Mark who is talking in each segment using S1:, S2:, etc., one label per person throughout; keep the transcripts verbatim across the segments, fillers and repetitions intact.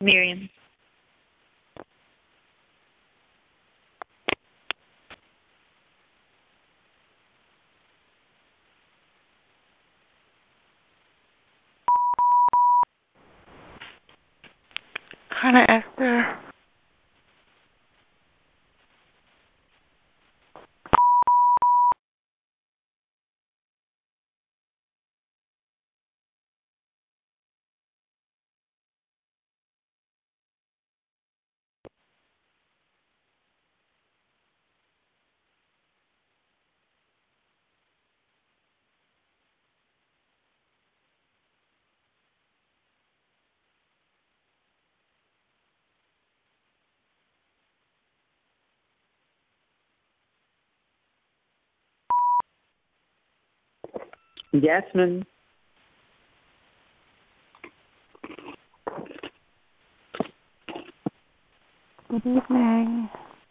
S1: Miriam.
S2: Hannah Esther.
S3: Jasmine.
S2: Good evening.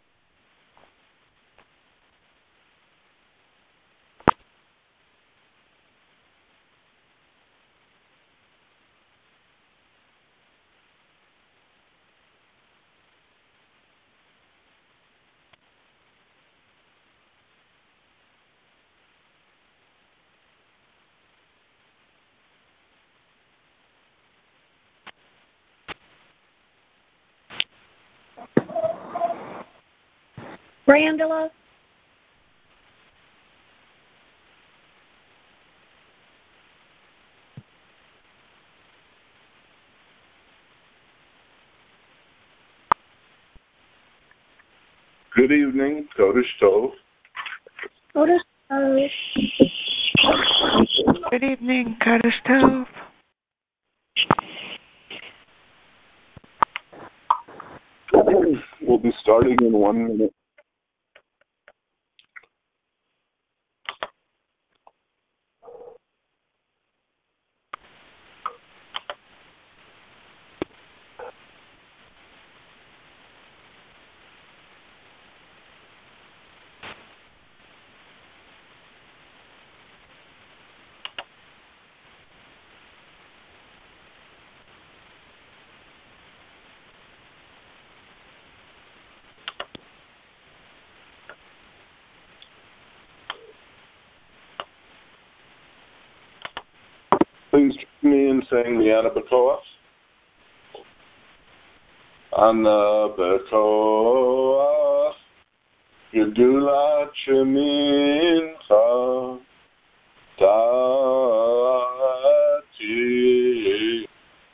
S1: Brandela.
S4: Good evening, Kodesh Tov.
S1: Kodesh Tov.
S2: Good evening, Kodesh Tov.
S4: We'll be starting in one minute. Please join me in saying the Ana B'Koach. Ana B'Koach Gedulat Shemincha Tati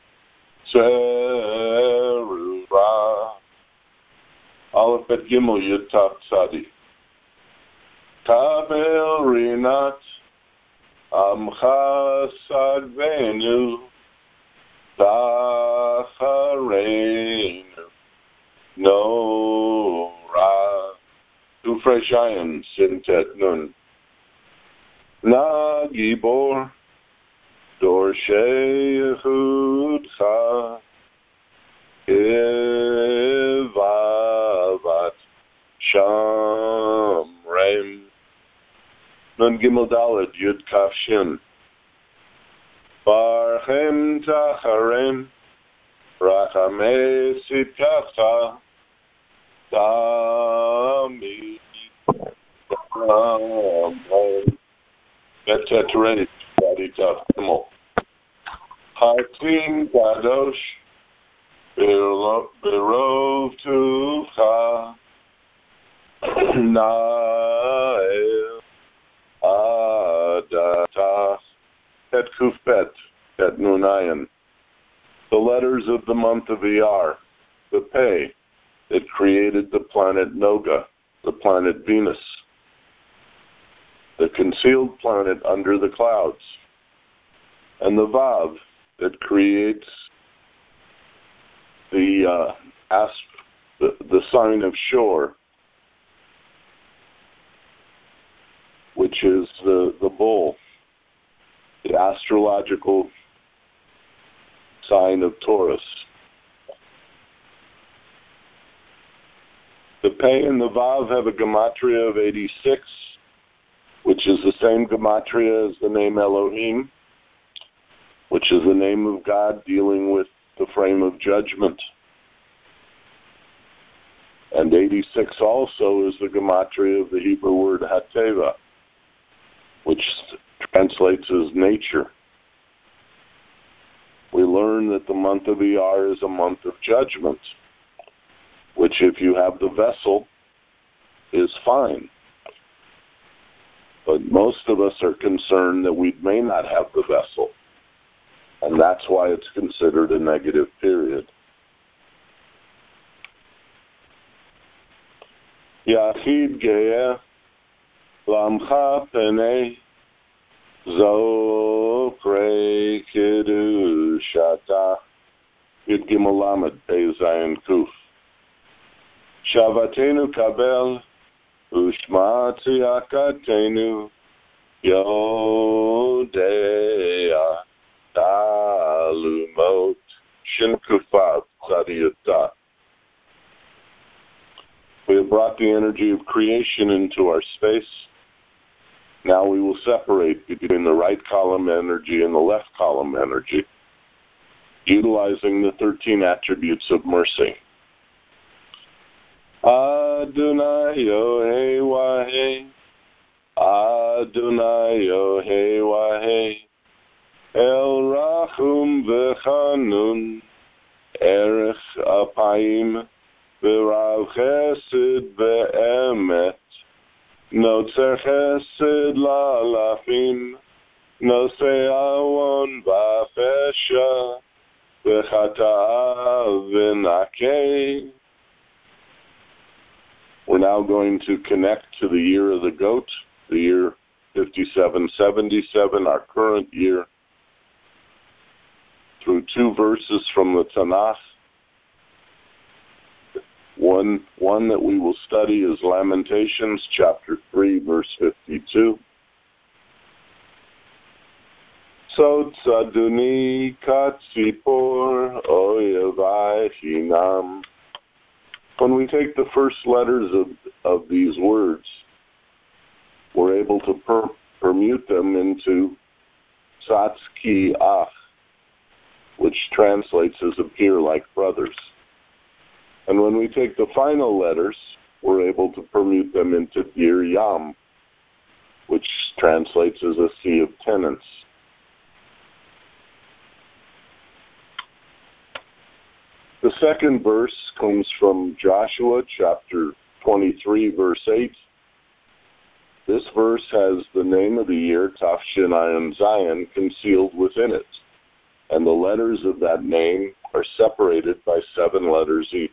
S4: Tzerura Aleph Bet Gimel Yud Tav Tzadi Kabel Rinat Amcha Sadvenu Tachareinu Nora Two fresh irons, Sintet Nun Na Gibor Dorshei Yehudcha Ivavat Shamrem Nun Gimel Daled Yud Kaf Shin Barchem Tacharem Rachamei Sitkacha Dami Betetret Baditav Gimel Hakim Gadosh Berov Tucha Nael Adatach Et Kufbet Et Nunayan. The letters of the month of Iyar, the Pei that created the planet Noga, the planet Venus, the concealed planet under the clouds, and the Vav that creates the uh, ast- the, the sign of Shor, which is the, the bull, the astrological sign of Taurus. The Pei and the Vav have a gematria of eighty-six, which is the same gematria as the name Elohim, which is the name of God dealing with the frame of judgment. And eighty-six also is the gematria of the Hebrew word hateva, which translates as nature. We learn that the month of Iyar is a month of judgment, which if you have the vessel is fine. But most of us are concerned that we may not have the vessel, and that's why it's considered a negative period. Yachid ge'eh lamcha penei zo prei kedushata Yud Gimel Lamed Pei Zayin Kuf Shavatenu kabel Ushma tziyakatenu Yodea Talumot Shin Kufav Tzadiyata. We have brought the energy of creation into our space. Now we will separate between the right column energy and the left column energy, utilizing the thirteen attributes of mercy. Adonai Yohei Wahei, Adonai Yohei Wahei, El Rachum V'Chanun, Erech Apayim, V'Rav Chesed V'Emet, Notzer Chesed La'alafim, Nosei Awon V'Fesha, V'Chata'a V'Nakei. We're now going to connect to the year of the goat, the year fifty-seven seventy-seven, our current year, through two verses from the Tanakh. One, one that we will study is Lamentations, chapter three, verse fifty-two. So tzaduni katzipor oyevai hinam. When we take the first letters of, of these words, we're able to per, permute them into Satski Ach, which translates as appear like brothers. And when we take the final letters, we're able to permute them into Dir Yam, which translates as a sea of tenants. The second verse comes from Joshua chapter twenty-three, verse eight. This verse has the name of the year, Tafshin Ayin Zion, concealed within it. And the letters of that name are separated by seven letters each.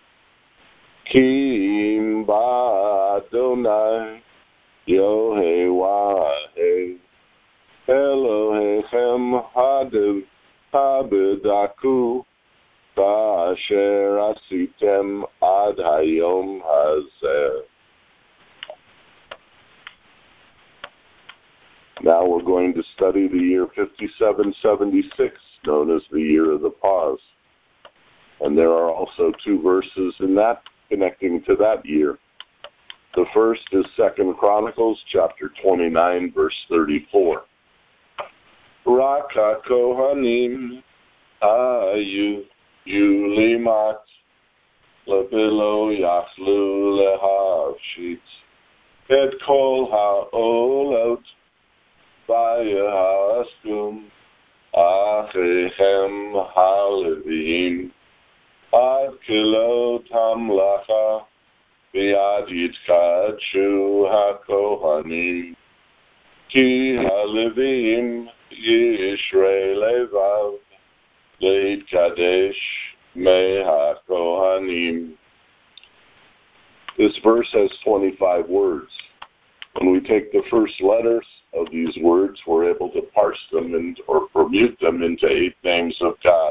S4: Kim ba Adonai Yohei Wahei Elohechem Hadev Habedaku Ba'asher Asitem Ad Hayom Hazeh. Now we're going to study the year fifty-seven seventy-six, known as the year of the pause. And there are also two verses in that connecting to that year. The first is Second Chronicles, chapter twenty-nine, verse thirty-four. Raka Kohanim Ayu Yulimat Labilo Yachlu Lehavshit Et Kol Ha'olot Vayahaskum Achechem Halevim Ad Kilot Hamlacha V'ad Yitkadshu HaKohanim Ki Halevim Yishrei Levav Leit Kadesh Me HaKohanim. This verse has twenty-five words. When we take the first letters of these words, we're able to parse them and, or permute them into eight names of God.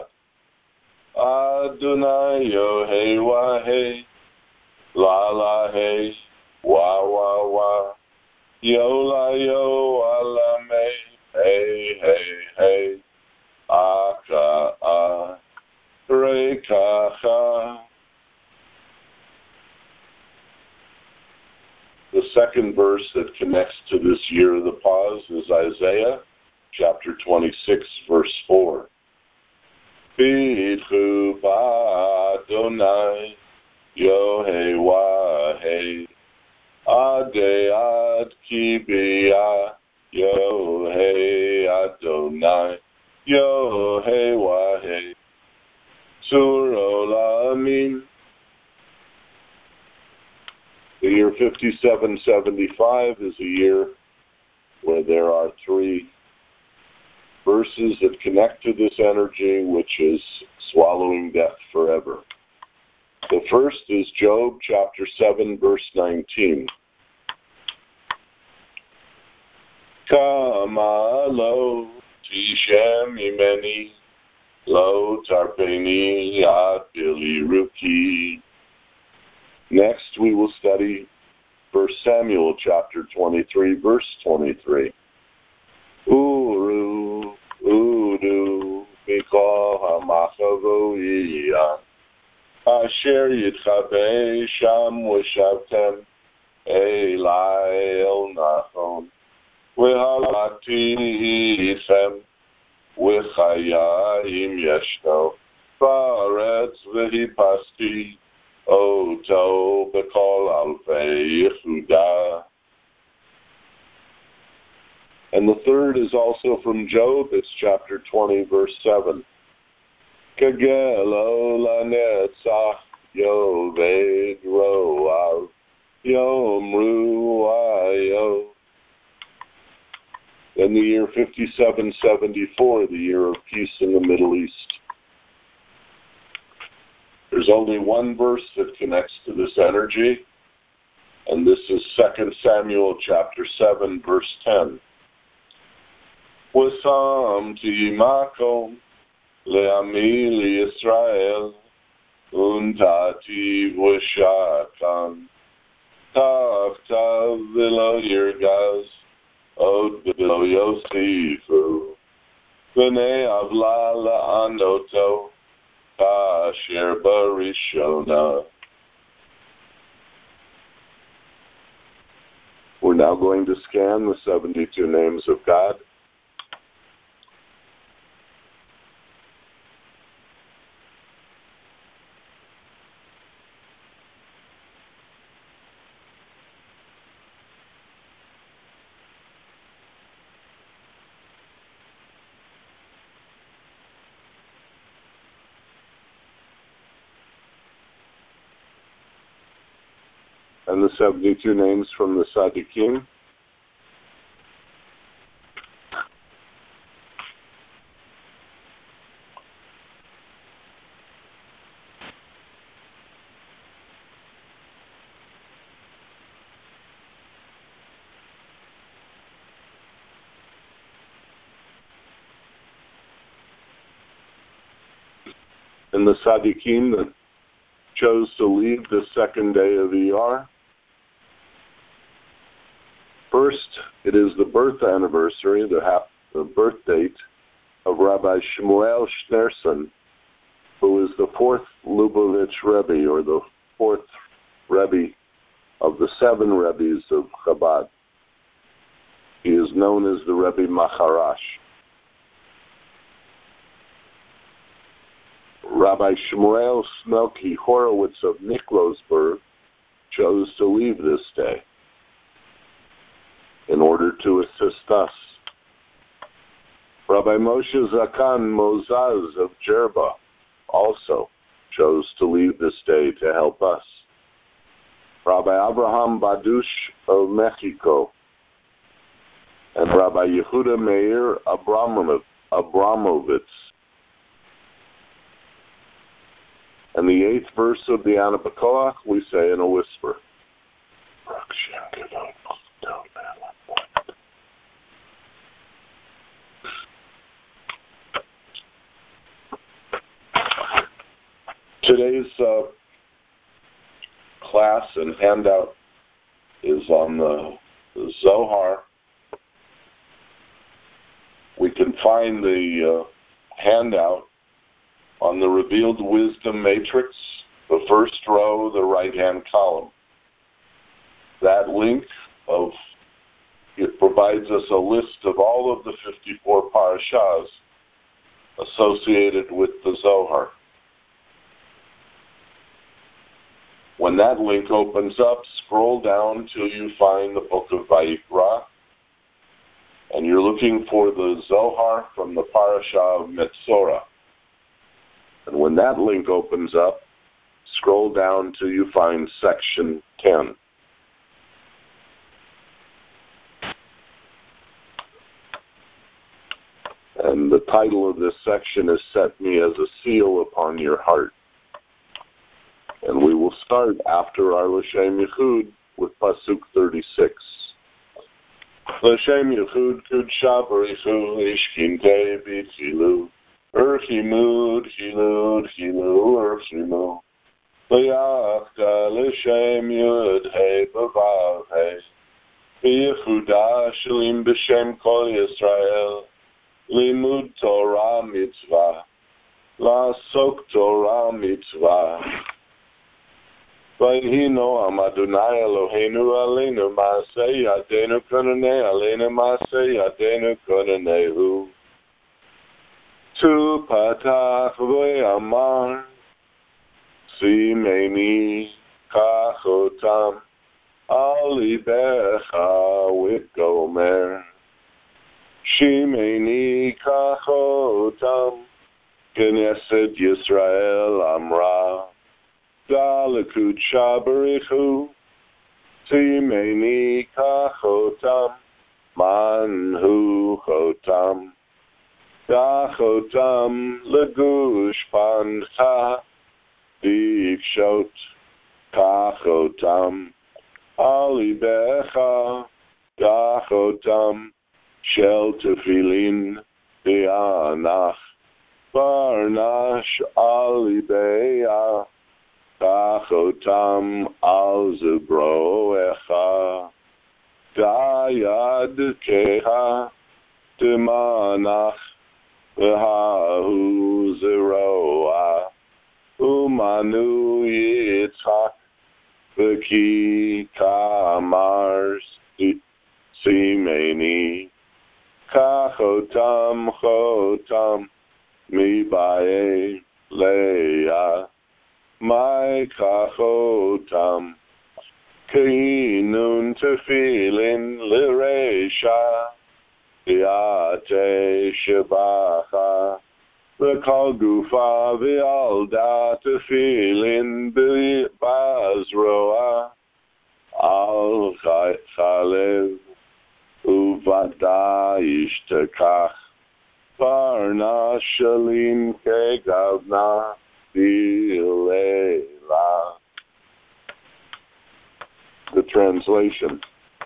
S4: Adonai Yohei Wahei, La La Hei, Wa Wa Wa, Yo La Yo Ala Me, Hey Hey Hey, Aka A, Rekacha. The second verse that connects to this year of the pause is Isaiah chapter twenty-six, verse four. Be Yitchu Ba'Adonai Yohei Wahei Adei Ad Kibiyah Yohei Adonai Yohei Wahei Sur Olamim. The year fifty-seven seventy-five is a year where there are three verses that connect to this energy, which is swallowing death forever. The first is Job chapter seven, verse nineteen. Kama lo tishem imeni lo tarpeni ad biliruki. Next, we will study First Samuel chapter twenty-three, verse twenty-three. Uru, udu, mikol hamachavoiyah, asher yitchabei sham v'shavtem elai el nachon, v'halakti itchem, v'chayim yeshno, v'aretz v'hipasti, Oto Bekol Alfei Yehuda. And the third is also from Job. It's chapter twenty, verse seven. Kagelo lanetzach yoved roav yomru ayo. Then the year fifty-seven seventy-four, the year of peace in the Middle East. There's only one verse that connects to this energy, and this is Second Samuel chapter seven, verse ten. Wasamti makom le'ami li'Yisrael untati v'shakan taftav v'lo yirgaz od v'lo yosifu v'nei avla la'anoto Asher Barishona. We're now going to scan the seventy-two names of God. And the seventy-two names from the Tzaddikim. And the Tzaddikim that chose to leave the second day of Iyar. First, it is the birth anniversary, the, half, the birth date of Rabbi Shmuel Schneerson, who is the fourth Lubavitch Rebbe, or the fourth Rebbe of the seven Rebbes of Chabad. He is known as the Rebbe Maharash. Rabbi Shmuel Smelki Horowitz of Nikolsburg chose to leave this day in order to assist us. Rabbi Moshe Zakan Mozaz of Jerba also chose to leave this day to help us. Rabbi Abraham Badush of Mexico and Rabbi Yehuda Meir Abramovitz. And the eighth verse of the Ana B'Koach we say in a whisper. Today's uh, class and handout is on the, the Zohar. We can find the uh, handout on the Revealed Wisdom Matrix, the first row, the right-hand column. That link of it provides us a list of all of the fifty-four parashas associated with the Zohar. When that link opens up, scroll down till you find the book of Vayikra, and you're looking for the Zohar from the Parasha of Metzora. And when that link opens up, scroll down till you find section ten. And the title of this section is Set Me as a Seal Upon Your Heart. And we will start after our L'Shem Yichud with Pasuk thirty-six. L'Shem Yichud Kudsha Barichu Ishkinte B'Chilu Urchimud Chilud Chilu Urchimu L'Yachta L'Shem Yud Hei B'Vav Hei B'Yichuda Shalim B'Shem Kol Yisrael Limud Torah Mitzvah La'asok Torah Mitzvah Vayhi Noam Adonai Eloheinu Aleinu Maaseh Yadeinu Konanei Aleinu Maaseh Yadeinu Konanehu Tu Patach V'Amar Simeni Kachotam Ali Becha Witgomer Shimeni Kachotam Knesset Yisrael Amra Dalikud Shabarichu Timeni Kachotam Manhu Chotam Dachotam Legush Pantha Dikshot Kachotam Alibecha Dachotam Shel Tefillin Dianach Barnash Alibeya Kachotam al Zebroecha Dayad Keha Timanach V'hahu Zeroa Umanu Yitzhak V'ki Kamar Simeni Kachotam Chotam Mibae Leah My kachotam Keinun tefillin Lireisha Yate Shebacha V'kal gufa v'alda tefillin Bazroa Al chalev Uvada ishtekach Parna shalim kegavna The translation.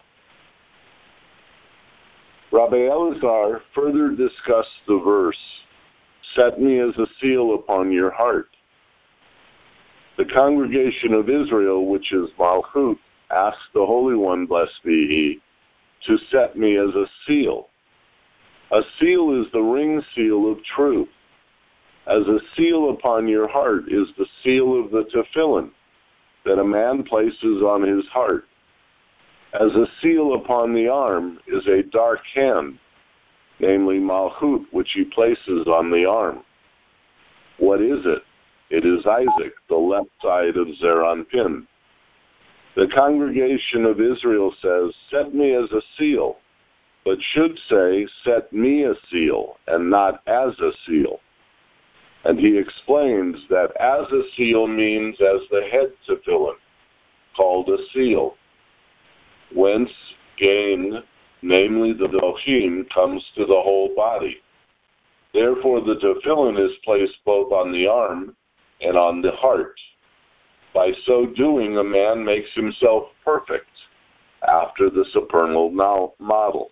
S4: Rabbi Elazar further discussed the verse, Set me as a seal upon your heart. The congregation of Israel, which is Malchut, asked the Holy One, blessed be He, to set me as a seal. A seal is the ring seal of truth. As a seal upon your heart is the seal of the tefillin that a man places on his heart. As a seal upon the arm is a dark hand, namely Malchut, which he places on the arm. What is it? It is Isaac, the left side of Zeranpin. The congregation of Israel says, set me as a seal, but should say, set me a seal, and not as a seal. And he explains that as a seal means as the head tefillin, called a seal, whence gain, namely the dochim, comes to the whole body. Therefore the tefillin is placed both on the arm and on the heart. By so doing, a man makes himself perfect after the supernal model.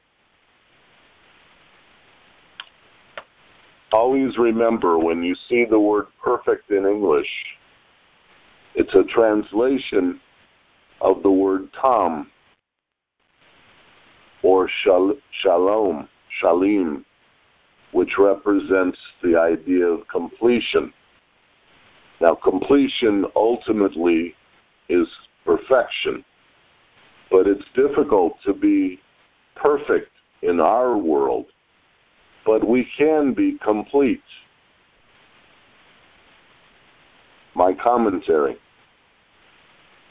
S4: Always remember, when you see the word perfect in English, it's a translation of the word tam, or shal- shalom, shalim, which represents the idea of completion. Now, completion ultimately is perfection, but it's difficult to be perfect in our world. But we can be complete. My commentary.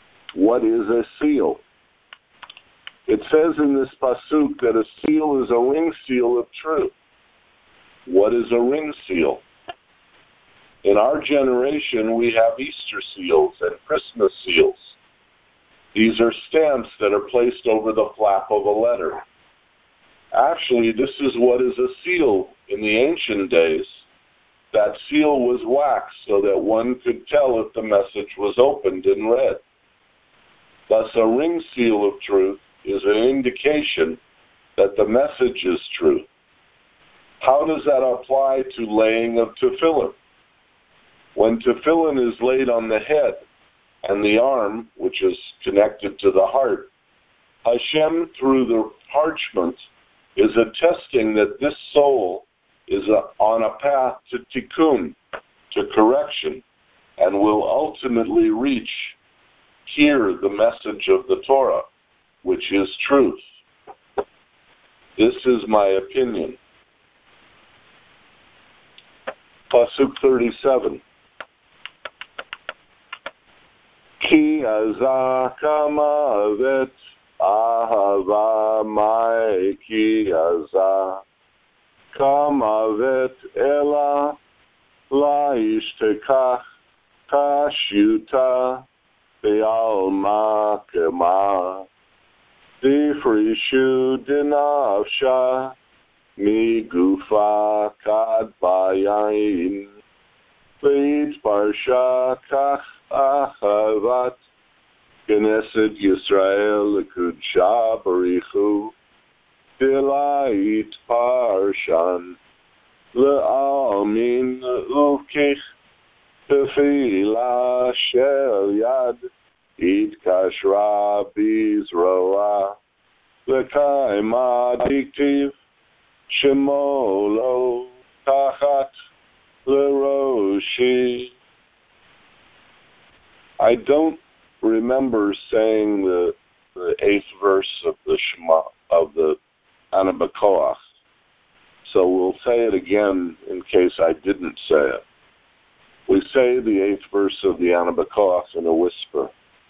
S4: what is a seal? It says in this pasuk that a seal is a ring seal of truth. What is a ring seal? In our generation, we have Easter seals and Christmas seals. These are stamps that are placed over the flap of a letter. Actually, this is what is a seal in the ancient days. That seal was waxed so that one could tell if the message was opened and read. Thus, a ring seal of truth is an indication that the message is truth. How does that apply to laying of tefillin? When tefillin is laid on the head and the arm, which is connected to the heart, Hashem, through the parchment, is attesting that this soul is a, on a path to tikkun, to correction, and will ultimately reach, hear the message of the Torah, which is truth. This is my opinion. Pasuk thirty-seven. Ki azaka mavet ahava mai ki azaka mavet ela la ishtekach kashuta be'alma kema difrishu dinavsha mi gufa kad bayain Veit parsha kach achavat Knesset Yisrael Kudsha Barichu Dilait Parshan Le'almin Uvkich Tefila Shel Yad It Kashra Bizroa Lekaima Diktiv Shemolo Tachat Leroshi. I don't remember saying the the eighth verse of the Shema of the Anabakoach, so we'll say it again in case I didn't say it. We say the eighth verse of the Anabakoach in a whisper.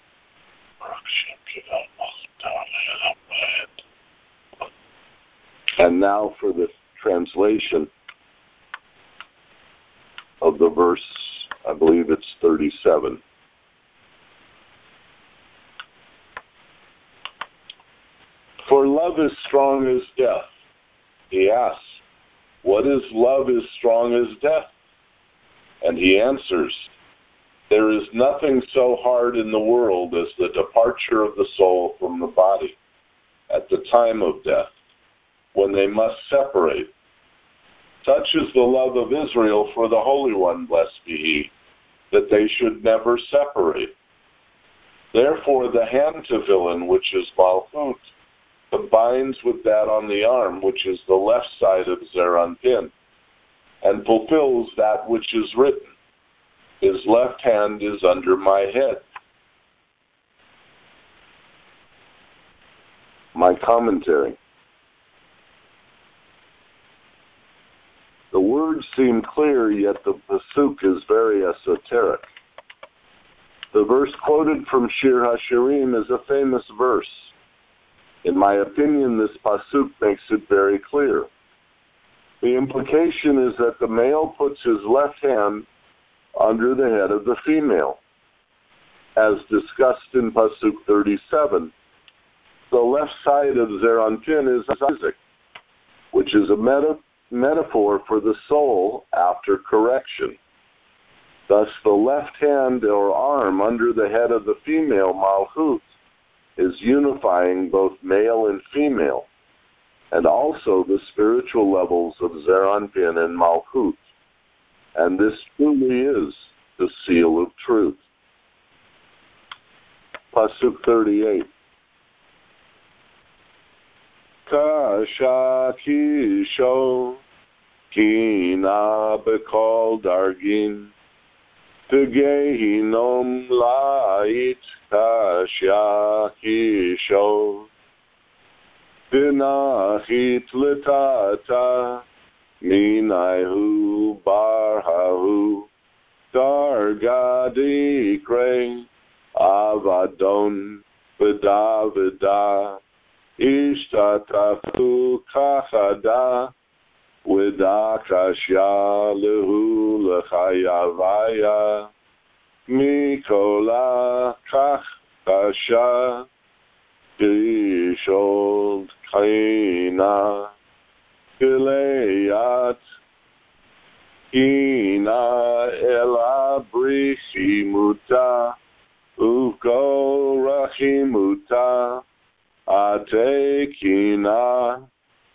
S4: And now for the translation of the verse, I believe it's thirty-seven. For love is strong as death. He asks, what is love as strong as death? And he answers, there is nothing so hard in the world as the departure of the soul from the body at the time of death, when they must separate. Such is the love of Israel for the Holy One, blessed be He, that they should never separate. Therefore, the hand tefillin, which is Malchut, combines with that on the arm, which is the left side of Zeranpin, and fulfills that which is written. His left hand is under my head. My commentary. The words seem clear, yet the pasuk is very esoteric. The verse quoted from Shir HaShirim is a famous verse. In my opinion, this pasuk makes it very clear. The implication is that the male puts his left hand under the head of the female. As discussed in pasuk thirty-seven, the left side of Zeranpin is Isaac, which is a meta- metaphor for the soul after correction. Thus, the left hand or arm under the head of the female Malchut is unifying both male and female, and also the spiritual levels of Zeranpin and Malchut. And this truly is the seal of truth. Pasuk thirty-eight. Kasha kisho kina bekol dargin tegehinom lait kasha kisho dinachit litata minaihu barhahu dargadikre Avadon V'da Ishtatafu Kachada V'da Kashya Lehu L'chayavaya Mikola Kach Kasha Dishol Kaina Gileyat Ina Ela Brichimuta Uko Rachimuta Atekina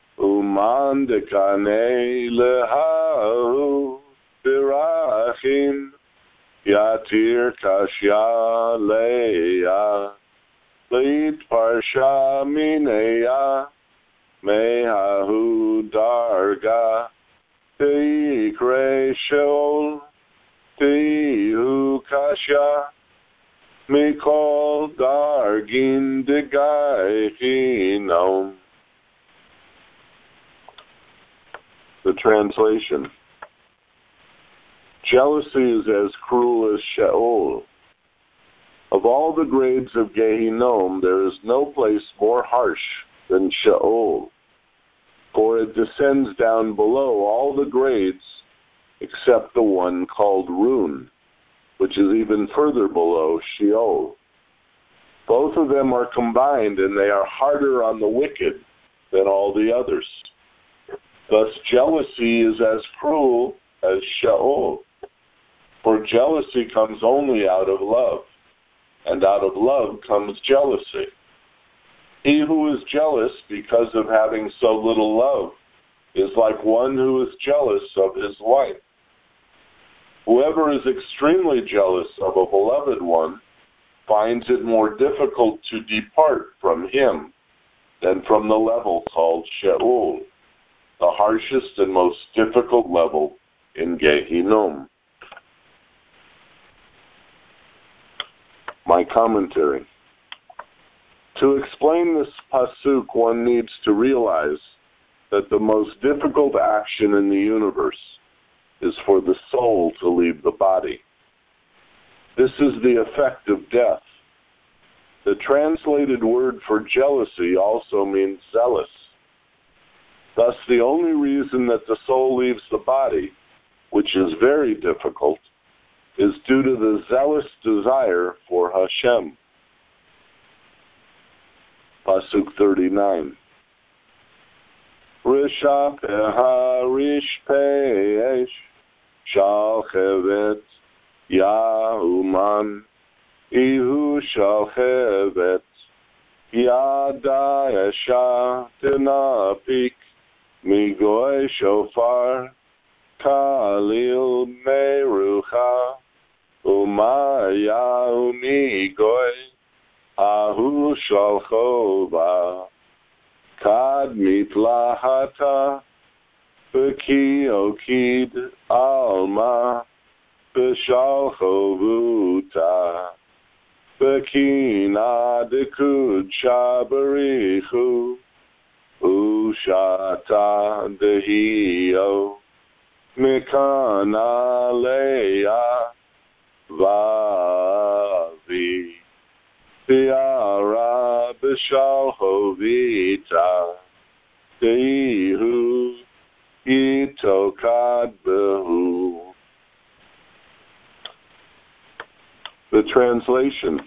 S4: Umandekane Lehahu Birachim Yatir Kashya Leia Leit Parsha Mineya Mehahu Darga Teikre Sheol Tehu Kasha Mikol Dargin Degaichinom. The translation. Jealousy is as cruel as Sheol. Of all the grades of Gehinnom, there is no place more harsh than Sheol, for it descends down below all the grades except the one called Run, which is even further below Sheol. Both of them are combined, and they are harder on the wicked than all the others. Thus, jealousy is as cruel as Sheol, for jealousy comes only out of love, and out of love comes jealousy. He who is jealous because of having so little love is like one who is jealous of his wife. Whoever is extremely jealous of a beloved one finds it more difficult to depart from him than from the level called Sheol, the harshest and most difficult level in Gehinnom. My commentary. To explain this pasuk, one needs to realize that the most difficult action in the universe is for the soul to leave the body. This is the effect of death. The translated word for jealousy also means zealous. Thus, the only reason that the soul leaves the body, which is very difficult, is due to the zealous desire for Hashem. Pasuk thirty-nine. Risha peha rish pe'esh shalchevet yahuman ihu shalchevet yada yasha tenapik migoy shofar kalil merucha umaya umigoy ahu shalchova kad mitlahata bekiokid alma beshalchovuta bekina dekud shabarichu ushata dehio mikana leya vavi Tiara b'shalchovita Teihu itokad behu. The translation.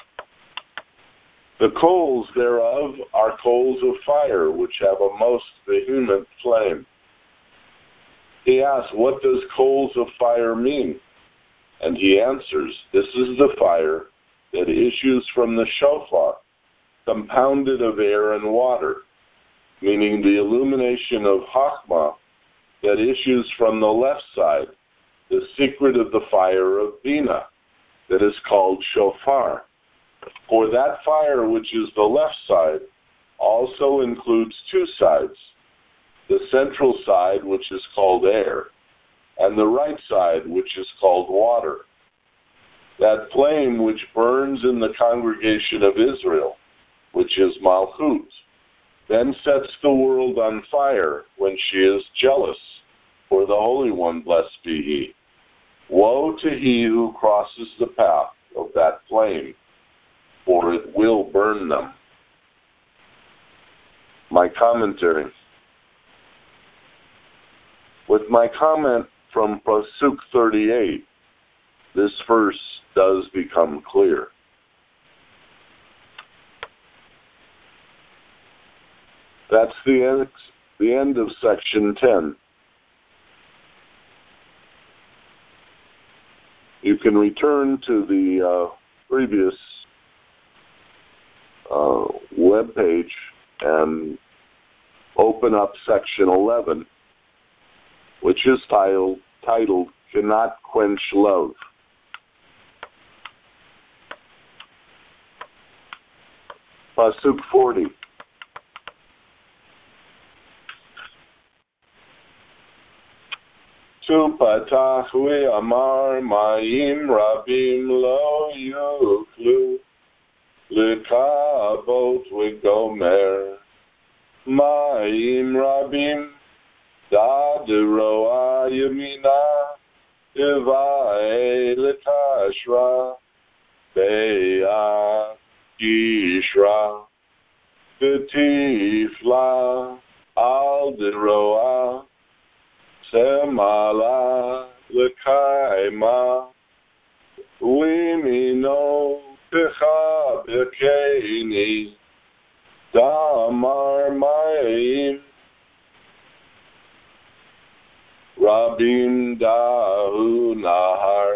S4: The coals thereof are coals of fire, which have a most vehement flame. He asks, what does coals of fire mean? And he answers, this is the fire that issues from the shofar, compounded of air and water, meaning the illumination of Chachma that issues from the left side, the secret of the fire of Bina, that is called shofar. For that fire, which is the left side, also includes two sides, the central side, which is called air, and the right side, which is called water. That flame which burns in the congregation of Israel, which is Malchut, then sets the world on fire when she is jealous for the Holy One, blessed be He. Woe to he who crosses the path of that flame. for it will burn them. My commentary. With my comment from Pasuk thirty-eight, this verse does become clear. That's the end, the end of section ten. You can return to the uh, previous uh, web page and open up section eleven, which is titled, titled Cannot Quench Love. Pasuk forty. Tu patach ve'amar ma'im rabim lo yuklu lekabot ve'gomer ma'im rabim da'deroa yamina deva'e letashra be'ah yishra v'tifla al deroa Semala lekaima Wimino Pecha Bekeini Damar Maim Rabim Dahu Nahar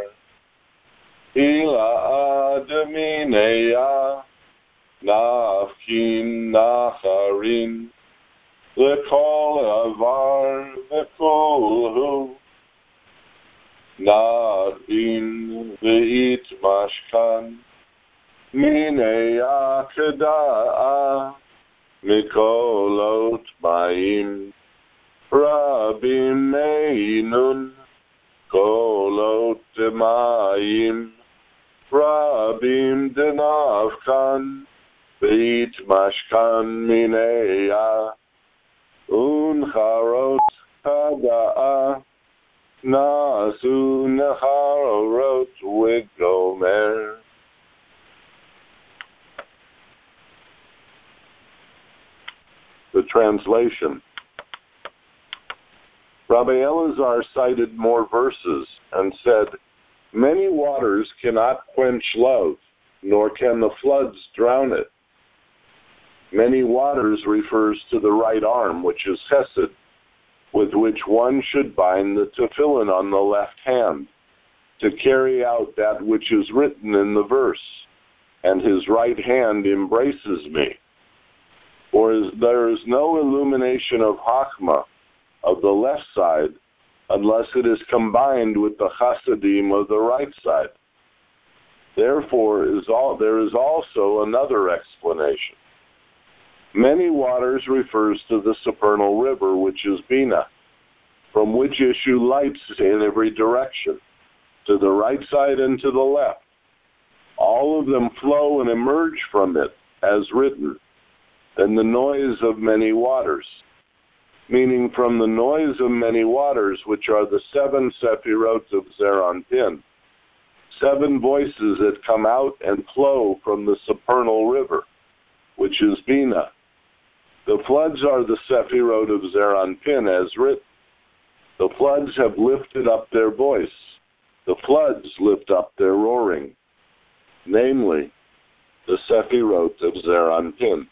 S4: Ila Adamineya Nafkin Nacharin Lekol avar vekolhu Nadin ve'it mashkan Minei akeda'a Mikolot ma'im Rabim meinun Kolot ma'im Rabim denavkan Ve'it mashkan minei Uncharot Hada'a Nasu Necharot Wigomer. The translation. Rabbi Elazar cited more verses and said, many waters cannot quench love, nor can the floods drown it. Many waters refers to the right arm, which is chesed, with which one should bind the tefillin on the left hand, to carry out that which is written in the verse, and his right hand embraces me. For there is no illumination of Chachma, of the left side, unless it is combined with the chasadim of the right side. Therefore, is all, there is also another explanation. Many waters refers to the supernal river, which is Bina, from which issue lights in every direction, to the right side and to the left. All of them flow and emerge from it, as written, and the noise of many waters, meaning from the noise of many waters, which are the seven sephirot of Zeranpin, seven voices that come out and flow from the supernal river, which is Bina. The floods are the Sephirot of Zeranpin, as written. The floods have lifted up their voice. The floods lift up their roaring, namely, the Sephirot of Zeranpin.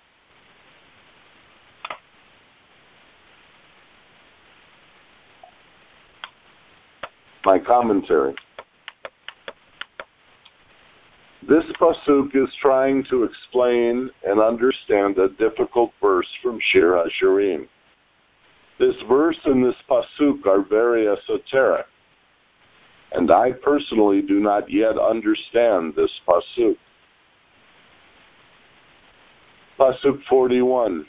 S4: My commentary. This pasuk is trying to explain and understand a difficult verse from Shir HaShirim. This verse and this pasuk are very esoteric, and I personally do not yet understand this pasuk. Pasuk forty-one.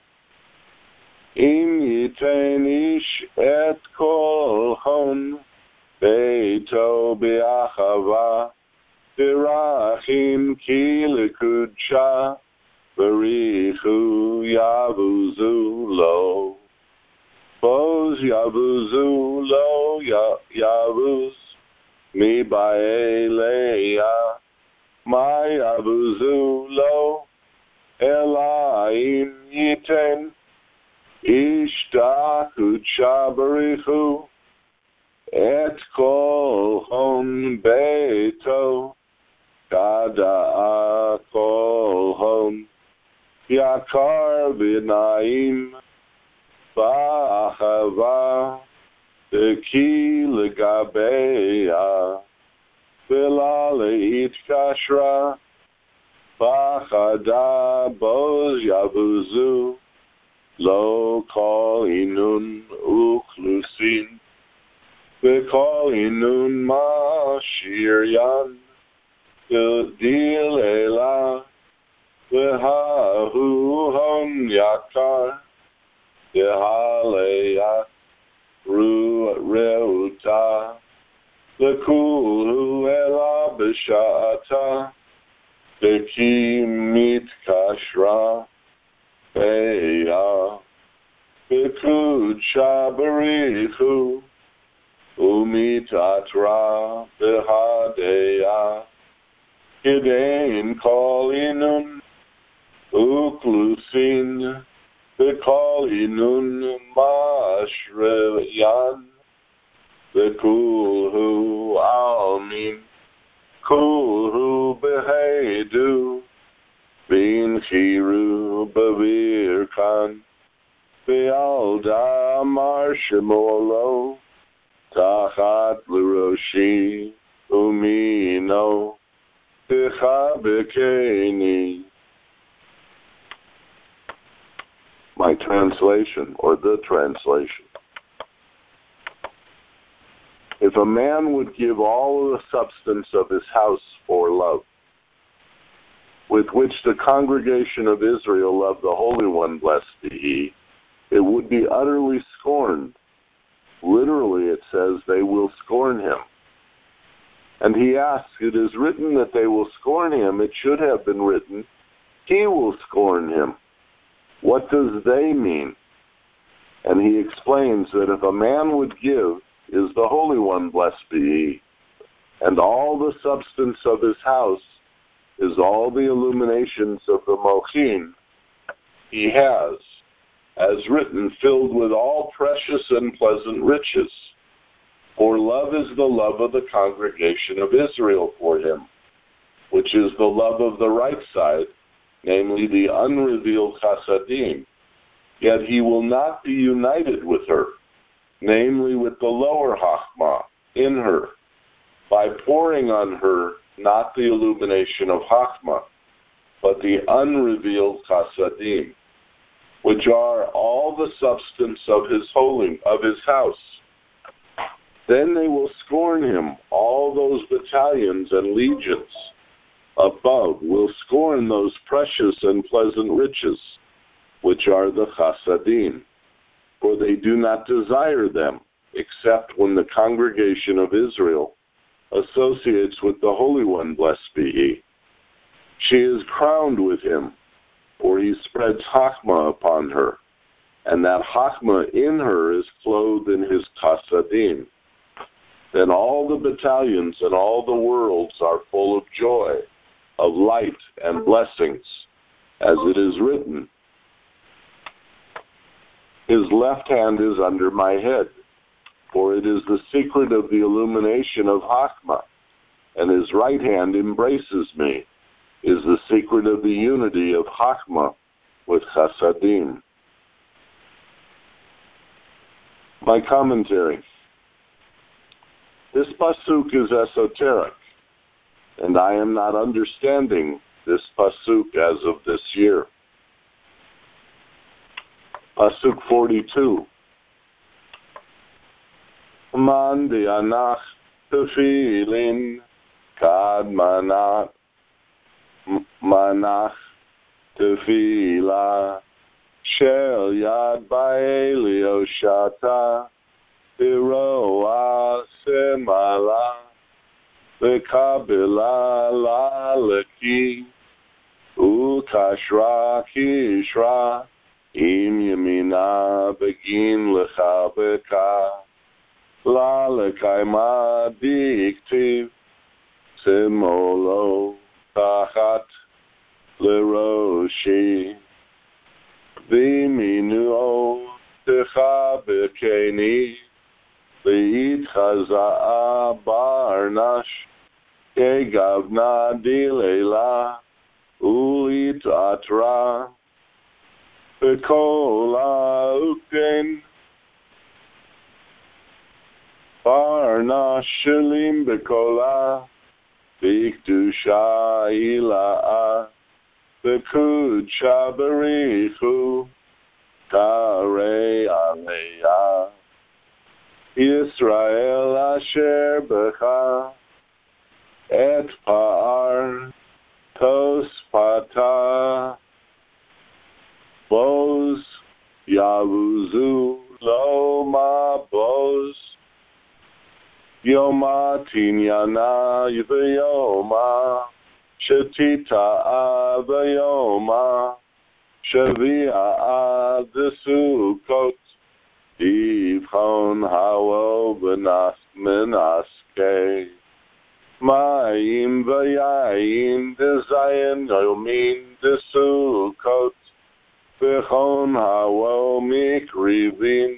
S4: Im yiten ish et kol hon beito be'achava Birachim ki lekudsha, berichu yavuzu lo. Boz yavuzu lo yavuz, mi baeleya, Maya Buzulo, Elaim Yiten, Ishtaku Chabarichu, Et Kol Hon Beto, Kada Kol Hon, Yakar V'naim, Ba'achava, Eki L'gabeya, V'la Le'itkashra, Ba'chada Boz Yavuzu, Lo Kol Inun Uklusin, V'kol Inun Mashir Yan, Dil Ela, V'hahu Hon Yakar, V'haleyak, Ru Reuta, Lekulu Ela B'sha'ata, Beki Mit Kashra, Beya, Bekud Shabarichu, Umitatra, Behadeya, Kidain Kolinun, Uklusin, Bekolinun Mashreyan, Bekulhu Almin, Kulhu Behedu, Bin Chiru Bavirkan, Bealda Marshemolo, Tachat Luroshi, Umino, Bechabekeni. My translation, or the translation. If a man would give all the substance of his house for love, with which the congregation of Israel loved the Holy One, blessed be He, it would be utterly scorned. Literally, it says, they will scorn him. And he asks, it is written that they will scorn him. It should have been written, he will scorn him. What does they mean? And he explains that if a man would give, is the Holy One, blessed be He, and all the substance of his house is all the illuminations of the Mochin he has, as written, filled with all precious and pleasant riches. For love is the love of the congregation of Israel for him, which is the love of the right side, namely the unrevealed Chasadim, yet he will not be united with her, namely with the lower Chachma, in her, by pouring on her not the illumination of Chachma, but the unrevealed Chasadim, which are all the substance of his holy, of his house. Then they will scorn him, all those battalions and legions above will scorn those precious and pleasant riches, which are the Chasadim, for they do not desire them, except when the congregation of Israel associates with the Holy One, blessed be He. She is crowned with him, for he spreads Chachma upon her, and that Chachma in her is clothed in his Chasadim. Then all the battalions and all the worlds are full of joy, of light and blessings, as it is written, his left hand is under my head, for it is the secret of the illumination of Chachma, and his right hand embraces me, is the secret of the unity of Chachma with Chasadim. My commentary. This pasuk is esoteric, and I am not understanding this pasuk as of this year. Pasuk forty-two. Man di'anach tefillin kad manach manach tefillah shel yad ba'elio shata iroa semala v'kabila la leki ukashra kishra im yamina begin lecha beka la lekaima diktiv semolo tachat leroshi v'minu techa b'keni v'yitchaza'a barnash kegavna dilela ulit atra v'kola ukten barnash shelim b'kola v'ikdusha ila'a v'kudsha berichu karei aleya Yisrael asher b'cha et pa'ar tospata boz yavuzu lo ma boz yoma tinyana v'yoma shetita v'yoma shavia desukot Yivchon hao v'nas menaske Mayim v'yayim dezayin yomin desukot V'chon hao mikrivin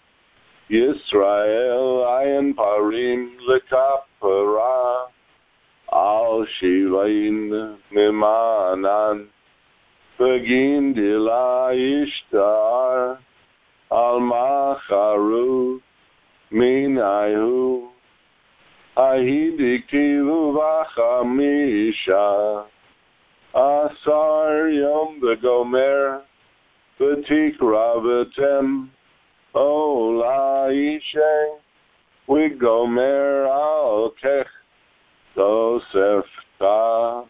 S4: Yisrael ayin parim lekapara Al shivayin mimanan V'gin dila ishtar Al macharu minayu ahidiktivu v'chamisha asar yom v'gomer v'tikra v'tem ola ishe v'gomer al kech tosefta.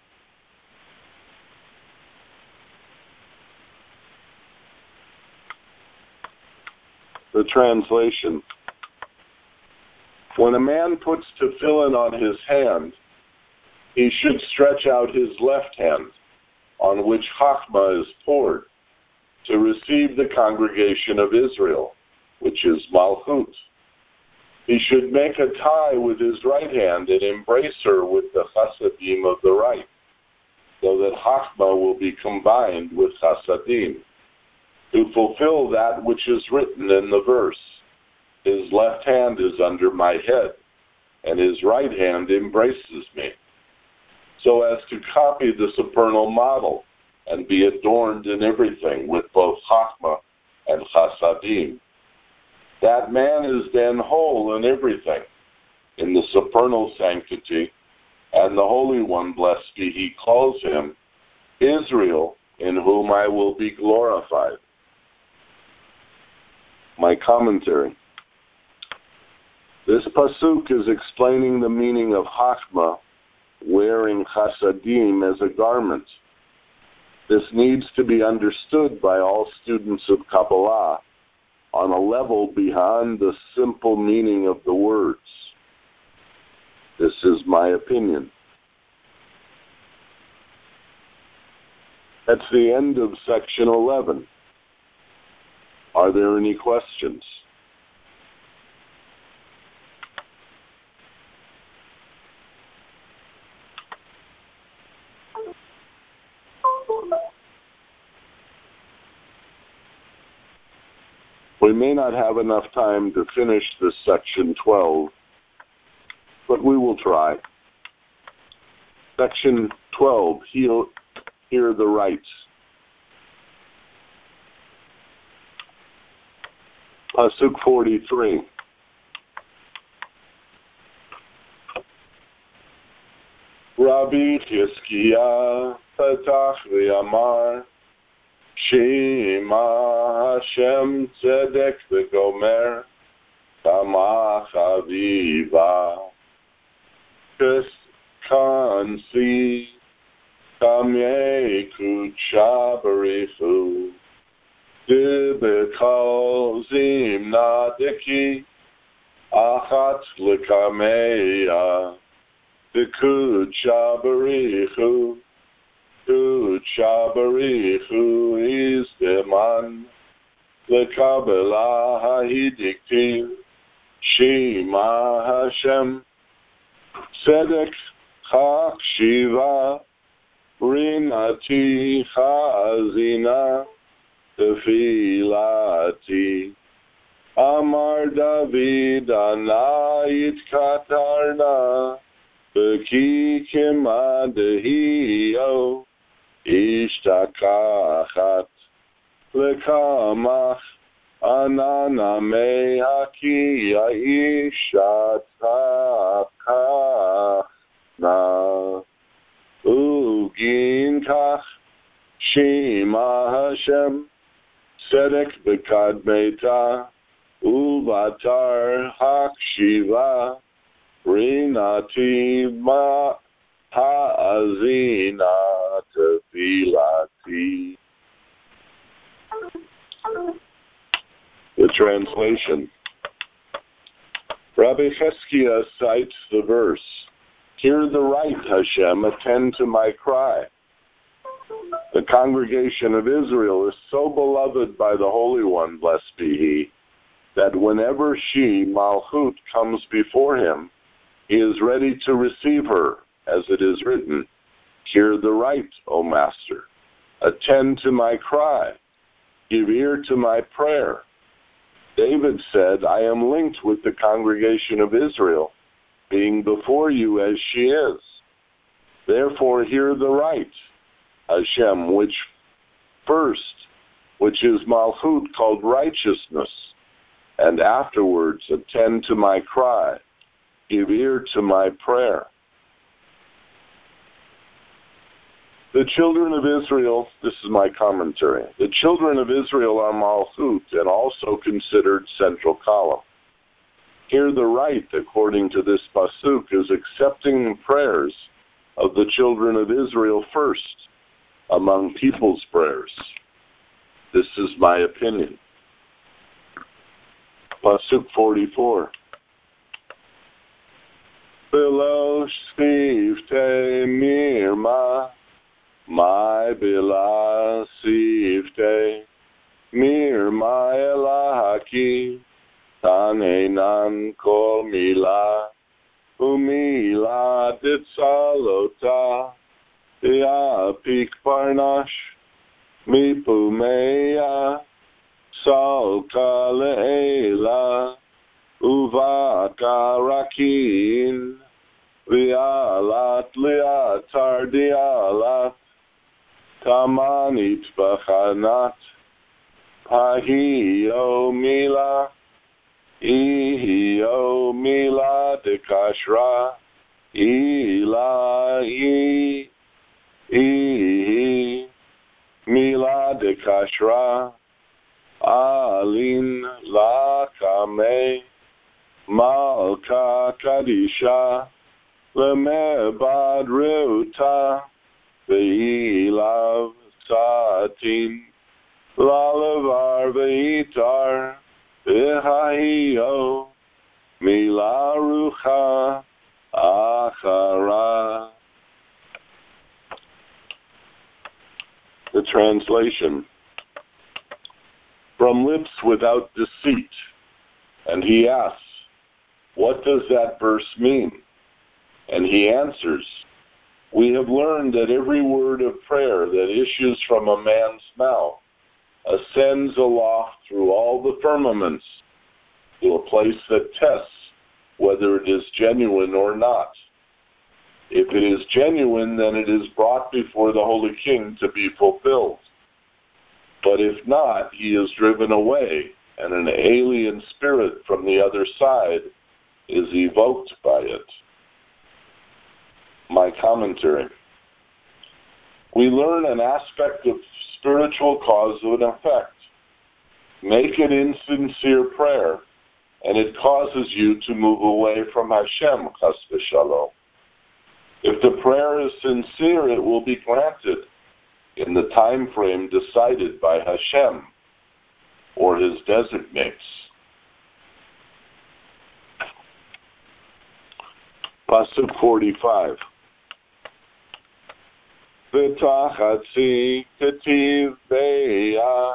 S4: The translation. When a man puts tefillin on his hand, he should stretch out his left hand, on which Chachma is poured, to receive the congregation of Israel, which is Malchut. He should make a tie with his right hand and embrace her with the Chasadim of the right, so that Chachma will be combined with Chasadim, to fulfill that which is written in the verse. His left hand is under my head, and his right hand embraces me, so as to copy the supernal model and be adorned in everything with both Chachma and Chasadim. That man is then whole in everything, in the supernal sanctity, and the Holy One, blessed be he, calls him Israel, in whom I will be glorified. My commentary. This pasuk is explaining the meaning of Chachma, wearing Chasadim as a garment. This needs to be understood by all students of Kabbalah on a level beyond the simple meaning of the words. This is my opinion. That's the end of section eleven. Are there any questions? We may not have enough time to finish this section twelve, but we will try. Section twelve, hear, hear the rights. Pasuk forty-three. Rabbi Chizkiah Petach v'Amar Shema Hashem Tzedek v'Gomer Kama Chaviva Kis Kansi Kamye Kucha Barichu Dibekal Zimna Deki Achat Lekameya Dikucha Barichu Kucha Barichu is the man Lekabela Hahidiktiv Shema Hashem Tzedek Chak Shiva Rinati Chazina Tefilati. Amar David Anayit Katarna Beki Kimadehio Ishtakachat Lekamach Anana Mehaki Yaishatakach Na Ugin Kach Shema Hashem Sedek Bekadmeta Uvatar Hakshiva Rinati Ma Ha'azina Tefilati. The translation. Rabbi Cheskia cites the verse, "Hear the right, Hashem, attend to my cry." The congregation of Israel is so beloved by the Holy One, blessed be He, that whenever she, Malchut, comes before him, he is ready to receive her, as it is written, "Hear the right, O Master. Attend to my cry. Give ear to my prayer." David said, "I am linked with the congregation of Israel, being before you as she is. Therefore hear the right, Hashem, which first, which is Malchut, called righteousness, and afterwards attend to my cry, give ear to my prayer." The children of Israel, this is my commentary, the children of Israel are Malchut and also considered central column. Here the right, according to this pasuk, is accepting prayers of the children of Israel first among people's prayers. This is my opinion. Pasuk forty-four. Below Sifte Mirma, my Bila Sifte Mirma Elahaki, Tanenan Kol Mila, Umila Ditsalota, Iapik Parnash, Mipumeya, Salka Leela, Uvaka Rakin, Vialat Liatar Dialat, Tamanit Bachanat, Pahio Mila, Ihio Mila de Kashra, Ila I, Ihi, Mila de Kashra, Alin La Kame, Malka Kadisha, Lemebad Reuta, Veilav Satin, Lalavar Veitar, Vihahio, Mila Rucha, Achara. The translation. From lips without deceit. And he asks, what does that verse mean? And he answers, we have learned that every word of prayer that issues from a man's mouth ascends aloft through all the firmaments to a place that tests whether it is genuine or not. If it is genuine, then it is brought before the Holy King to be fulfilled. But if not, he is driven away, and an alien spirit from the other side is evoked by it. My commentary. We learn an aspect of spiritual cause and effect. Make it insincere prayer, and it causes you to move away from Hashem, chas v'shalom. If the prayer is sincere, it will be granted in the time frame decided by Hashem or his designates. Pasuk forty-five. V'tachatzi ketiv be'ah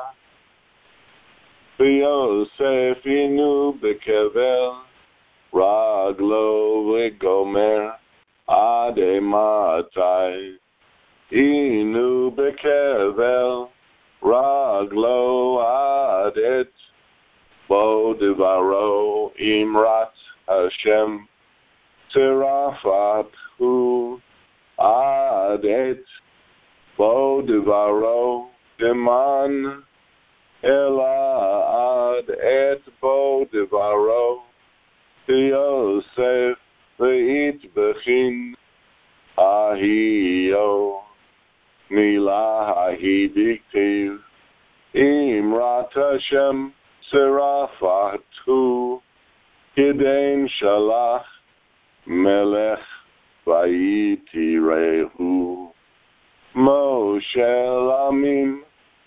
S4: v'yosef inu bekevel raglo v'gomer ade matai inu bekevel raglo adet bo devaro imrat Hashem terafat hu adet bo devaro deman elad et bo devaro Yosef veit bechin ahio milah ahi diktiv imrat Hashem serafatu Kidein shalach melech vayitirehu Moshe lamim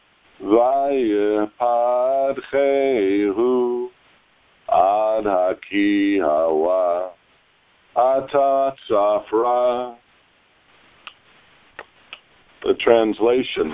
S4: vayepadchehu ad haki hawa atat safra. The translation.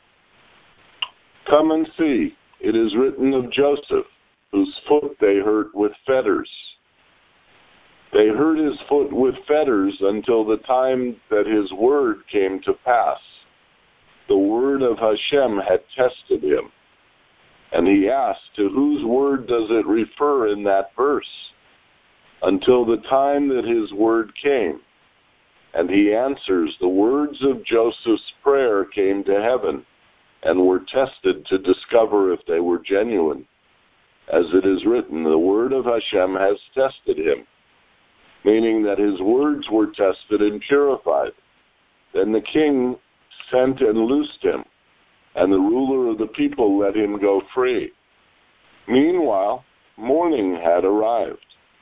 S4: Come and see, it is written of Joseph, whose foot they hurt with fetters. They hurt his foot with fetters until the time that his word came to pass. The word of Hashem had tested him. And he asked, to whose word does it refer in that verse? Until the time that his word came. And he answers, the words of Joseph's prayer came to heaven and were tested to discover if they were genuine. As it is written, the word of Hashem has tested him, meaning that his words were tested and purified. Then the king sent and loosed him, and the ruler of the people let him go free. Meanwhile, morning had arrived.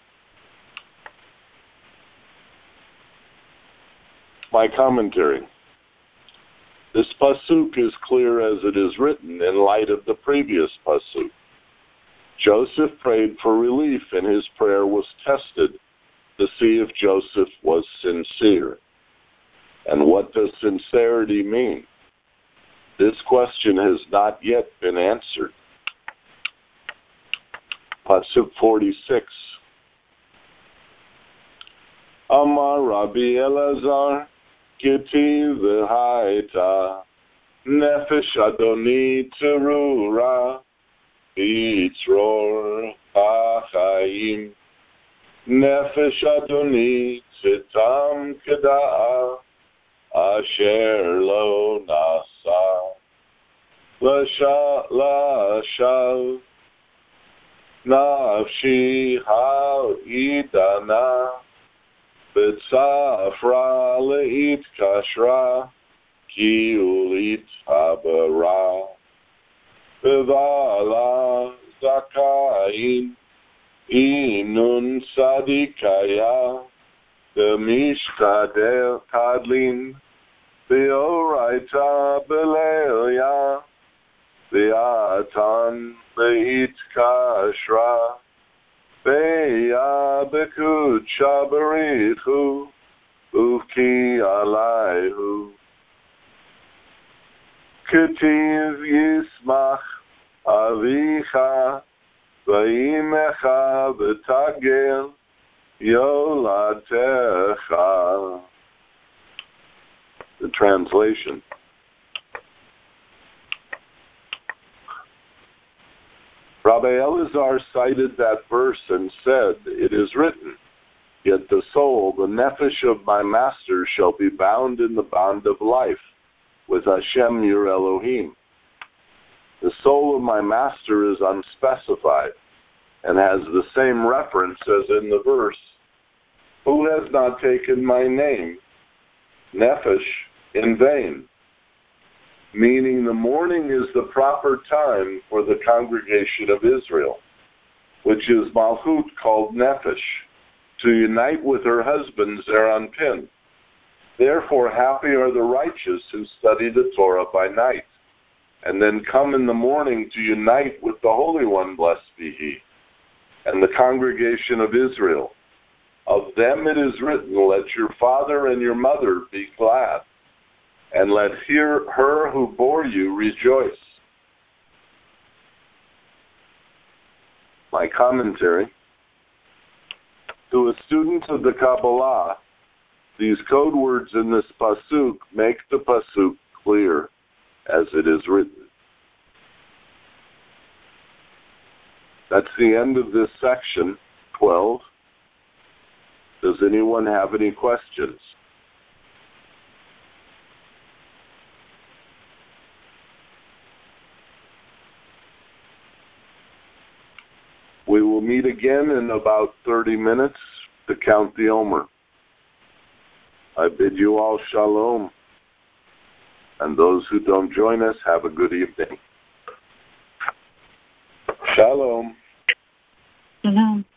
S4: My commentary. This pasuk is clear as it is written in light of the previous pasuk. Joseph prayed for relief, and his prayer was tested to see if Joseph was sincere. And what does sincerity mean? This question has not yet been answered. Pasuk forty-six. Amar Rabbi Elazar, Kiti v'haita, Nefesh Adoni terura, Yitzror ha'chaim, Nefesh Adoni tzitam keda'a, Asher lo nasa, L'shav, Nafshi ha'idana, B'tzafra le'it kashra, Ki ulit habara, B'vala zakayin, Inun sadikaya, B'mishkader kadlin, B'oraita b'leilya, B'atan le'it kashra, Beya bekud shabarichu, Uki alayhu. Ketiv yismach avicha, Vayimecha v'tagel yolatecha. The translation. Rabbi Elazar cited that verse and said, it is written, yet the soul, the nefesh of my master, shall be bound in the bond of life with Hashem your Elohim. The soul of my master is unspecified and has the same reference as in the verse, who has not taken my name, nefesh, in vain? Meaning the morning is the proper time for the congregation of Israel, which is Malchut called Nefesh, to unite with her husband Zeranpin. Therefore happy are the righteous who study the Torah by night, and then come in the morning to unite with the Holy One, blessed be He, and the congregation of Israel. Of them it is written, let your father and your mother be glad, and let hear her who bore you rejoice. My commentary. To a student of the Kabbalah, These code words in this pasuk make the pasuk clear as it is written. That's the end of this section, twelve. Does anyone have any questions? We will meet again in about thirty minutes to count the Omer. I bid you all shalom. And those who don't join us, have a good evening. Shalom.
S1: Shalom.